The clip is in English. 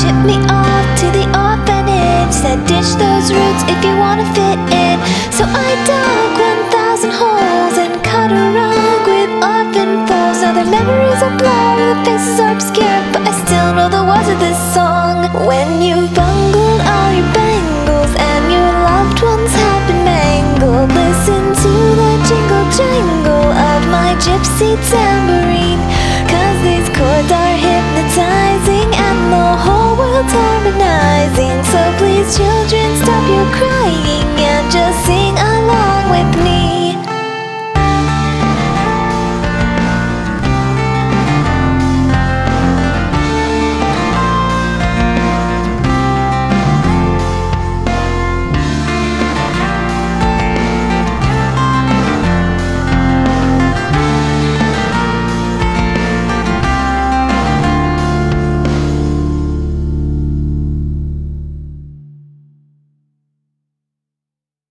shipped me off to the orphanage. Said ditch those roots if you wanna fit in. So I dug 1,000 holes and cut a rug with orphan foals. Now their memories are blurred, their faces are obscured, but I still know the words of this song. When you've bungled all your bangles and your loved ones have been mangled, listen to the jingle jangle of my gypsy tambourine. 'Cause these chords are hypnotizing and the whole world's harmonizing. So please children,